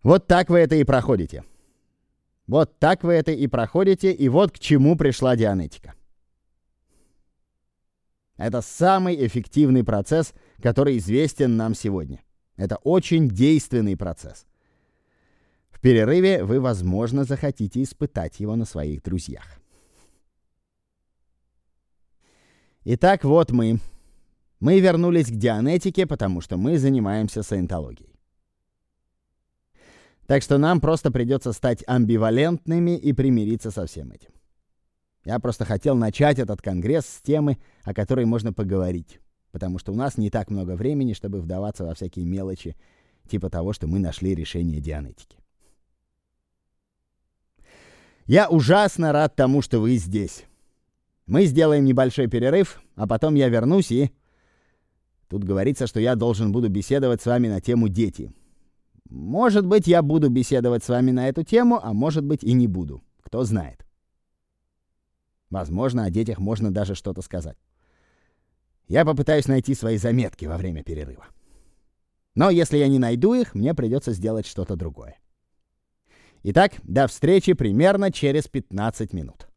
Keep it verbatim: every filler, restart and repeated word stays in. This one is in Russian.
Вот так вы это и проходите. Вот так вы это и проходите, и вот к чему пришла Дианетика. Это самый эффективный процесс, который известен нам сегодня. Это очень действенный процесс. В перерыве вы, возможно, захотите испытать его на своих друзьях. Итак, вот мы. Мы вернулись к Дианетике, потому что мы занимаемся саентологией. Так что нам просто придется стать амбивалентными и примириться со всем этим. Я просто хотел начать этот конгресс с темы, о которой можно поговорить, потому что у нас не так много времени, чтобы вдаваться во всякие мелочи, типа того, что мы нашли решение Дианетики. Я ужасно рад тому, что вы здесь. Мы сделаем небольшой перерыв, а потом я вернусь и... Тут говорится, что я должен буду беседовать с вами на тему «Дети». Может быть, я буду беседовать с вами на эту тему, а может быть и не буду. Кто знает. Возможно, о детях можно даже что-то сказать. Я попытаюсь найти свои заметки во время перерыва. Но если я не найду их, мне придется сделать что-то другое. Итак, до встречи примерно через пятнадцать минут.